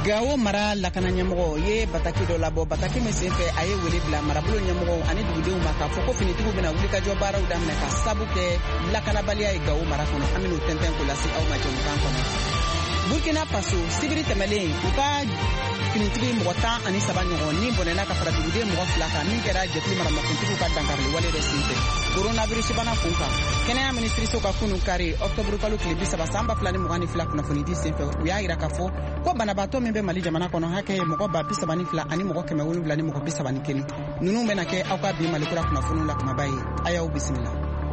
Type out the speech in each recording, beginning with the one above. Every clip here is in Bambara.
Gawo mara lakana ɲɛmɔgɔ ye bataki dɔ labɔ bataki min senfɛ a ye wele bila marabolo ɲɛmɔgɔw ani dugudenw ma k'a fɔ ko finitigiw bɛna wulikajɔ baaraw daminɛ ka sabu kɛ lakanabaliya ye Gawo mara kɔnɔ. An bɛn'o tɛntɛn k'o lase aw ma jɛmukan kɔnɔ. Burkina Faso sibiri tɛmɛlen u ka finitigi mɔgɔ 13 ɲɔgɔn ni bɔnɛna ka fara duguden mɔgɔ 2 kan min kɛra jɛkulu maramakuntigiw ka dankari wale dɔ senfɛ. Coronavirus bana kun kan kɛnɛya minisiriso ka kunun kari octobre kalo tile 30 san 2022 kunnafoni di senfɛ u y'a yira k'a fɔ ko banabaatɔ min bɛ Mali jamana kɔnɔ hakɛ ye mɔgɔ 32 ani mɔgɔ 7 ni mɔgɔ 31 ninnu bɛna kɛ aw ka bi Malikura kunnafoniw la kumaba ye a y'aw bisimila.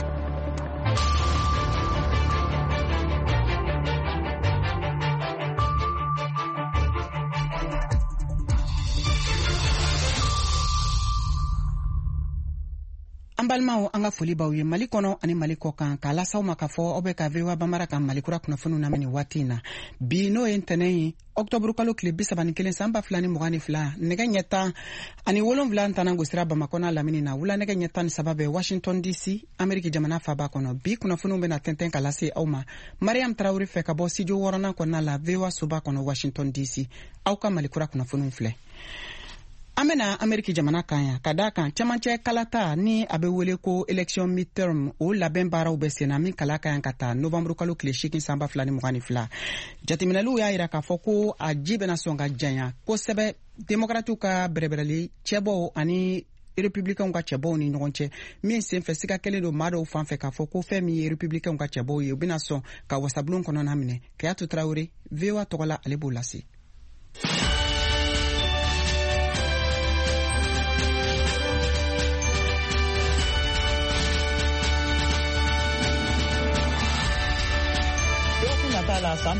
An balimaw an ka foli b'aw ye Mali kɔnɔ ani Mali kɔ kan k'a lasaw ma k'a fɔ aw bɛ ka VOA Bambara kan Malikura kunnafoniw lamɛn waati in na bi n'o ye ntɛnɛn ye octobre kalo tile 31 san 2022 nɛgɛ ɲɛ 10 ani 7 ntɛnɛn gosira Bamakɔ n'a lamini na wula nɛgɛ ɲɛ 13 bɛ Washington DC Ameriki jamana faaba kɔnɔ bi kunnafoniw bɛna tɛntɛn ka lase aw ma Mariam Traoré fɛ ka bɔ studio 6nan kɔnɔna la VOA soba kɔnɔ Washington DC aw ka Malikura kunnafoniw filɛ. An bɛna Ameriki jamana kan yan ka d'a kan cɛmancɛ kalata ni a bɛ wele ko election midterm o labɛn baaraw bɛ senna min kala ka yan ka taa novembre kalo tile 8 san 2022 jateminɛliw y'a yira k'a fɔ ko a ji bɛna sɔn ka janya kosɛbɛ demokratiw ka bɛrɛbɛrɛli cɛbɔw ani républicains ka cɛbɔw ni ɲɔgɔn cɛ min senfɛ siga kelen don maa dɔw fan fɛ k'a fɔ ko fɛn min ye républicains ka cɛbɔw ye u bɛna sɔn ka wasabulon kɔnɔna minɛ Kayatu Traoré VOA tɔgɔla ale b'o lase. la san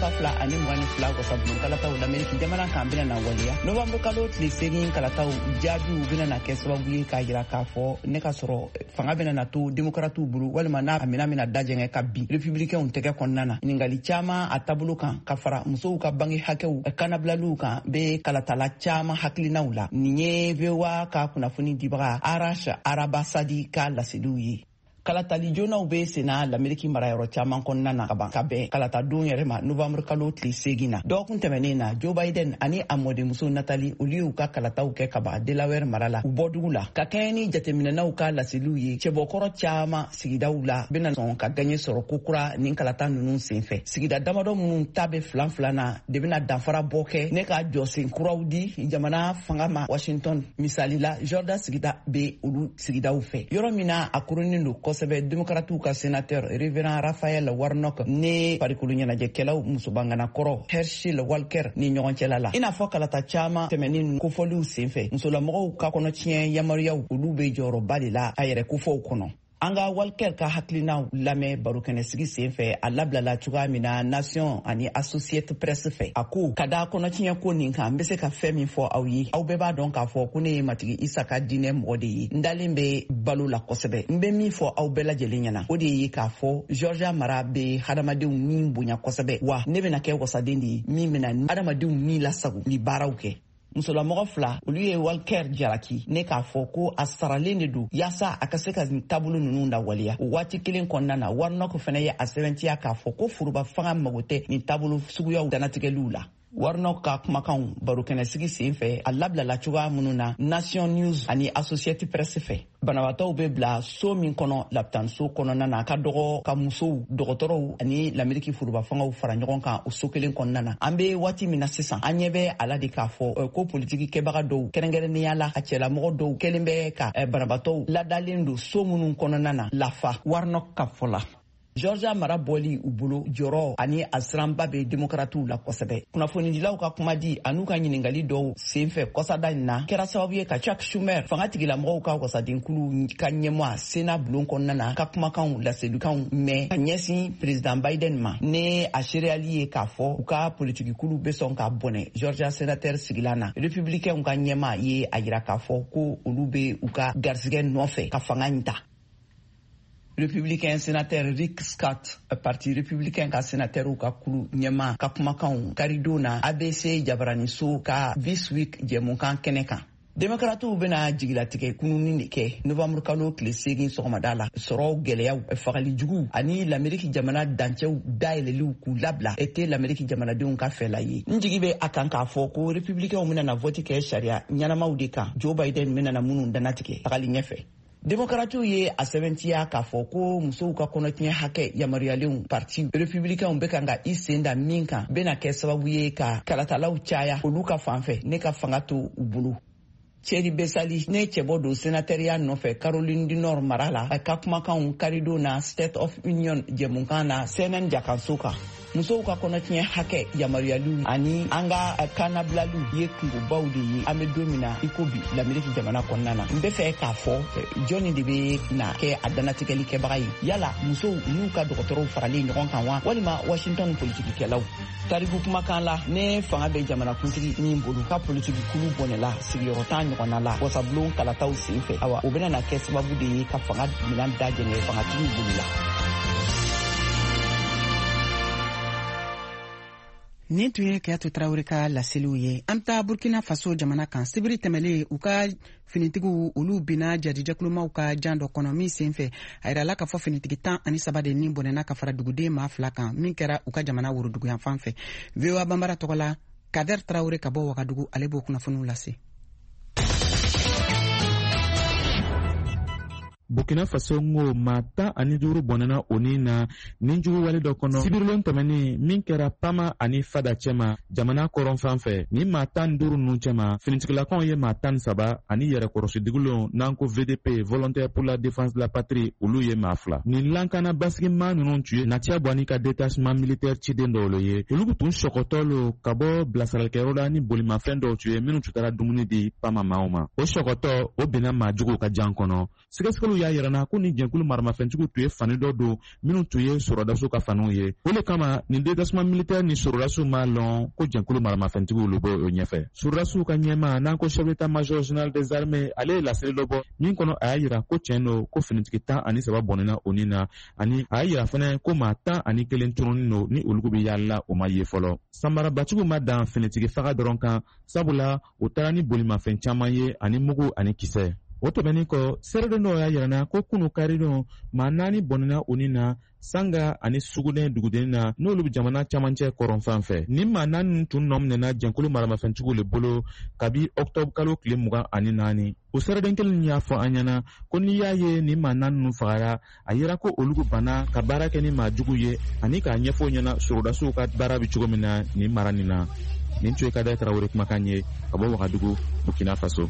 2022 wasabulon kalataw l'Amérique jamana kan bɛna na waleya novembre kalo tile 8 kalataw jaabiw bɛna na kɛ sababu ye k'a jira k'a fɔ ne ka sɔrɔ fanga bɛna na to démocratiw bolo walima n'a mina dajɛngɛ ka bin républicains tɛgɛ kɔnɔna na ɲininkali caman a taabolo kan ka fara musow ka bange hakɛw kanabilaliw kan bɛ kalatala caman hakilinaw la nin ye VOA ka kunnafoni dibaga Arash Arabasadi ka laseliw ye. Kalatali jonaw be sena l'Amérique marayɔrɔ caman kɔnɔna na ka bɛn kalata don yɛrɛ ma novembre kalo tile 8 na dɔgɔkun tɛmɛnen na Joe Biden ani a mɔdenmuso Nathalie olu y'u ka kalataw kɛ ka ban Delaware mara la u bɔdugu la ka kɛɲɛ ni jateminɛnaw ka laseliw ye cɛbɔkɔrɔ caman sigidaw la bɛna sɔn ka gagné sɔrɔ kokura nin kalata ninnu senfɛ sigida damadɔ minnu ta bɛ filan na de bɛna danfara bɔ kɛ ne ka jɔsen kuraw di jamana fanga ma Washington misali la Jordan sigida be olu sigidaw fɛ yɔrɔ min na a kurunin don kosɛbɛ démocrates ka sénateur Reverend Raphael Warnock ne parikulu ɲɛnajɛkɛlaw musobangana kɔrɔ Herschel Walker ni ɲɔgɔn cɛla la ina fɔ kalata caman tɛmɛnin kofɔliw senfɛ musolamɔgɔw ka kɔnɔtiɲɛ yamariyaw olu be jɔyɔrɔba de la a yɛrɛ kofɔw kɔnɔ. An ka Walker ka hakilinaw lamɛn barokɛnɛsigi senfɛ a labilala cogoya min na Nation ani Associated Press fɛ a ko ka da kɔnɔtiɲɛ ko nin kan n bɛ se ka fɛn min fɔ aw ye aw bɛɛ b'a dɔn k'a fɔ ko ne ye matigi Isaka diinɛ mɔgɔ de ye n dalen bɛ balo la kosɛbɛ n bɛ min fɔ aw bɛɛ lajɛlen ɲɛna o de ye k'a fɔ Georgia mara bɛ hadamadenw min bonya kosɛbɛ wa ne bɛna kɛ wasaden de ye min bɛna hadamadenw min lasago ni baaraw kɛ. Musolamɔgɔ fila olu ye Walker jalaki ne k'a fɔ ko a saralen de don yaasa a ka se ka taabolo ninnu lawaleya o waati kelen kɔnɔna na Warnock fana ye a sɛbɛntiya k'a fɔ ko furuba fanga mago tɛ nin taabolo suguyaw danatigɛliw la. Warnock ka kumakanw barokɛnɛsigi senfɛ a labilala cogoya minnu na Nation News ani Associated Press fɛ banabaatɔw bɛ bila so min kɔnɔ lapitanso kɔnɔna na ka dɔgɔ ka musow dɔgɔtɔrɔw ani l'Amérique furuba fangaw fara ɲɔgɔn kan o so kelen kɔnɔna na an bɛ waati min na sisan an ɲɛ bɛ ala de k'a fɔ ko politiki kɛbaga dɔw kɛrɛnkɛrɛnnenya la a cɛlamɔgɔ dɔw kɛlen bɛ ka banabaatɔw ladalen don so minnu kɔnɔna na lafa Warnock ka fɔ la. Georgia mara bɔli u bolo jɔrɔ ani a siranba bɛ démocratiw la kosɛbɛ kunnafonidilaw ka kuma di an'u ka ɲininkali dɔw senfɛ kɔsada in na kɛra sababu ye ka Chuck Schumer fanga tigilamɔgɔw ka wasadenkulu ka ɲɛmɔgɔ Sena bulon kɔnɔna na ka kumakanw laselikanw mɛn ka ɲɛsin président Biden ma ne a seereyali ye k'a fɔ u ka politikikulu bɛ sɔn ka bɔnɛ Georgia sénateur sigilan na républicains ka ɲɛma ye a jira k'a fɔ ko olu bɛ u ka garisɛgɛ nɔfɛ ka fanga in ta. Républicain sénateur Rick Scott parti républicain ka sénateur ka kulu ɲɛma ka kumakanw karidona ABC jabaraniso ka This Week jɛmukan kɛnɛ kan Demokratu bena jigilatigɛ kununi de kɛ Novembre kalo tile 8 sɔgɔmada la sɔrɔ gɛlɛyaw fagali jugu ani l'Amérique jamana dancɛw dayɛlɛliw k'u labila était l'Amérique jamanadenw ka fɛla ye. Njigi bɛ a kan k'a fɔ ko républicains bena na vote kɛ sariya ɲanamaw de kan. Joe Biden bena na minnu danatigɛ tagali ɲɛfɛ. Démocrates ye a sɛbɛntiya k'a fɔ ko musow ka kɔnɔtiɲɛ hakɛ yamaruyalen parti républicains bɛ kan ka i sen da min kan bena kɛ sababu ye ka kalatalaw caya olu ka fanfɛ ne ka fanga to u bolo. Thierry Bessali ne cɛbɔ don sénatoriya nɔfɛ Caroline du Nord mara la a ka kumakanw karido na State of Union jɛmukan na CNN jakanso kan. Musow ka kɔnɔtiɲɛ hakɛ yamaruyaliw ani an ka kannabilaliw ye kungobaw de ye an bɛ don min na i ko bi l'Amérique jamana kɔnɔna na. N bɛ fɛ k'a fɔ jɔnni de bɛ na kɛ a danatigɛli kɛbaga ye yala musow n'u ka dɔgɔtɔrɔw faralen ɲɔgɔn kan wa walima Washington politikikɛlaw. Tariku kumakan la ne fanga bɛ jamanakuntigi min bolo ka politiki kulu bɔnɛla sigiyɔrɔ 10 ɲɔgɔnna la wasabulon kalataw senfɛ awa o bɛna na kɛ sababu de ye ka fanga minan da jɛngɛ fangatigiw bolo la. Nin tun ye Kɛyatu Tarawele ka laseliw ye. An taa Burkina Faso jamana kan sibiri tɛmɛlen u ka finitigiw olu bina jadijɛkulumaw ka jan dɔ kɔnɔ min senfɛ a yirala k'a fɔ finitigi 13 de nin bɔnɛna ka fara duguden maa 2 kan min kɛra u ka jamana woroduguyan fan fɛ. VOA Bambara tɔgɔ la Kader Tarawele ka bɔ Wagadugu ale b'o kunnafoniw lase. Burkina Faso ngo mata ani duru bonana onina ninjugu wale do kono sibirilon tɛmɛni min kɛra Pama ani Fada cɛma jamana kɔrɔn fan fɛ ni mata duru nu cɛma finitigilakaw ye mata 3 ani yɛrɛ kɔrɔsidigulon n'an ko VDP volontaire pour la défense de la patrie olu ye maa 2 nin lankana basigima ninnu tun ye Natia Bwani ka détachement militaire ciden dɔw ye olu tun sɔgɔtɔ ka bɔ bilasiralikɛyɔrɔ la ni bolimafɛn dɔw tun ye minnu tun taara dumuni di Pama maaw ma o sɔgɔtɔ o bɛna maajuguw ka jan kɔnɔ sɛgɛsɛgɛliw y'a yirana ko ni jɛnkulu maramafɛntigiw tun ye fani dɔ don minnu tun ye sɔrɔdasiw ka faniw ye o le kama nin détachement militaire ni sɔrɔdasiw m'a lɔn ko jɛnkulu maramafɛntigiw olu bɔ o ɲɛfɛ sɔrɔdasiw ka ɲɛma n'an ko chef d'état-major général des armées ale ye laseli dɔ bɔ min kɔnɔ a y'a yira ko tiɲɛ don ko finitigi 13 bɔnɛna o nin na ani a y'a yira fana ko maa 11 tununnen don ni olugu bɛ yala o ma ye fɔlɔ sanbarabacigiw ma dan finitigi faga dɔrɔn kan sabula o taara ni bolimafɛn caman ye ani mugu ani kisɛ o tɛmɛnin kɔ sɛrɛden dɔw y'a yirana ko kunu karidon maa 4 bɔnɛna o nin na Sanga ani Sugunɛ duguden na n'olu bɛ jamana camancɛ kɔrɔn fan fɛ ni maa 4 tun nɔminɛna jɛnkulu maramafɛntigiw le bolo kabi octobre kalo tile 24 o sɛrɛden kelen y'a fɔ an ɲɛna ko n'i y'a ye ni maa 4 ninnu fagara a yira ko olugu banna ka baara kɛ ni maajugu ye ani k'a ɲɛfɔ ɲɛna sɔrɔdasiw ka baara bɛ cogo min na nin mara nin na nin tun ye Kader Tarawele kumakan ye ka bɔ Wagadugu Burkina Faso.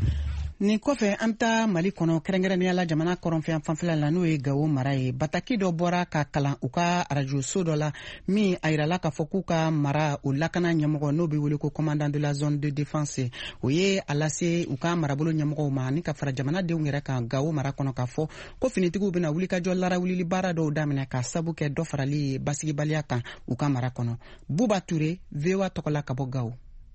Nin kɔfɛ an taa Mali kɔnɔ kɛrɛnkɛrɛnnenya la jamana kɔrɔnfɛn fanfɛla la n'o ye Gawo mara ye bataki dɔ bɔra ka kalan u ka radio so dɔ la min a yirala k'a fɔ k'u ka mara o lakana ɲɛmɔgɔ n'o bɛ wele ko commandant de la zone de défense o ye a lase u ka marabolo ɲɛmɔgɔw ma ani ka fara jamanadenw yɛrɛ kan Gawo mara kɔnɔ k'a fɔ ko finitigiw bɛna wulikajɔ larawulili baara dɔw daminɛ ka sabu kɛ dɔ farali ye basigibaliya kan u ka mara kɔnɔ. Buba Touré VOA tɔgɔ la ka bɔ Gawo.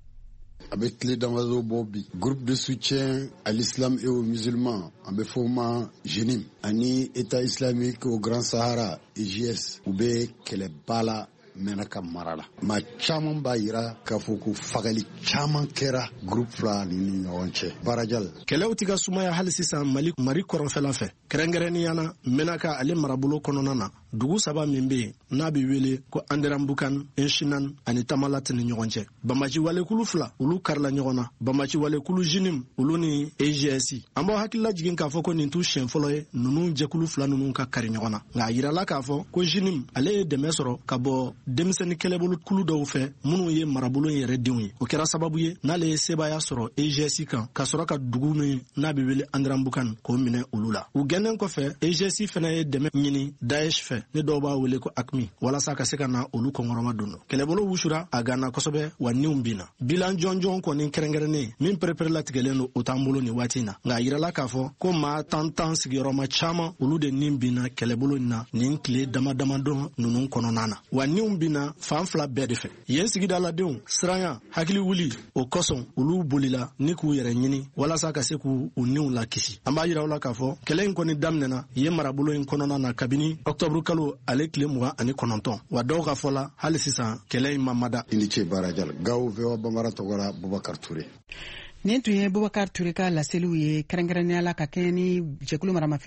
Avec Clé d'Amazo Bobby, groupe de soutien à l'islam et aux musulmans, en Befoma Jenim, Ani État islamique au Grand Sahara, EGS, Oube Kelebala, Menaka Marala. Ma chaman bayira kafuku fagali chaman kera groupe fla ni ɲɔgɔn Barajal. Kɛlɛw tiga sumaya hali sisan Mali kɔrɔnfɛla fɛ. Kɛrɛnkɛrɛnniyana Menaka ale marabolo kɔnɔna na dugu 3 min bɛ yen n'a bɛ wele ko Anderambukan, Enshinan ani Tamalat ni ɲɔgɔn cɛ. Bamaji walekulu 2 olu karila ɲɔgɔn na. Bamaji walekulu Jinim olu ni AGS. An b'aw hakili lajigin k'a fɔ ko nin t'u siɲɛ fɔlɔ ye ninnu jɛkulu 2 ninnu ka kari ɲɔgɔn na. Nka a yirala k'a fɔ ko Jinim ale ye dɛmɛ sɔrɔ ka bɔ denmisɛnnin kɛlɛbolo kulu dɔw fɛ minnu ye marabolo in yɛrɛ denw ye. O kɛra sababu ye n'ale ye sebaya sɔrɔ AGS kan ka sɔrɔ ka dugu min n'a bɛ wele Anderambukan k'o minɛ olu la. U gɛnnen kɔfɛ AGS fana ye dɛmɛ ɲini Daesh fɛ ne dɔw b'a wele ko AQMI walasa ka se ka na olu kɔngɔrɔma don. Kɛlɛbolo wusura a ganna kosɛbɛ wa niw binna. Bilan jɔnjɔn kɔni kɛrɛnkɛrɛnnen min perepere latigɛlen don o t'an bolo nin waati in na. Nka a yirala k'a fɔ ko maa 10 sigiyɔrɔma caman olu de nin binna kɛlɛbolo in na nin tile dama-damadɔ ninnu kɔnɔna na. Wa niw binna fan 2 bɛɛ de fɛ. Yen sigidaladenw siranya hakili wuli o kosɔn olu bolila ni k'u yɛrɛ ɲini walasa ka se k'u niw la kisi. An b'a yira u la k'a fɔ kɛlɛ in kɔni daminɛna yen marabolo in kɔnɔna na kabini octobre kalo ale tile 29 wa dɔw ka fɔ la hali sisan kɛlɛ in ma mada. I ni ce Barajal. Gawo VOA Bambara tɔgɔ la Bubakar Touré. nin tun ye Bubakar Ture ka laseliw ye kɛrɛnkɛrɛnnenya la ka kɛɲɛ ni jɛkulu maramafɛn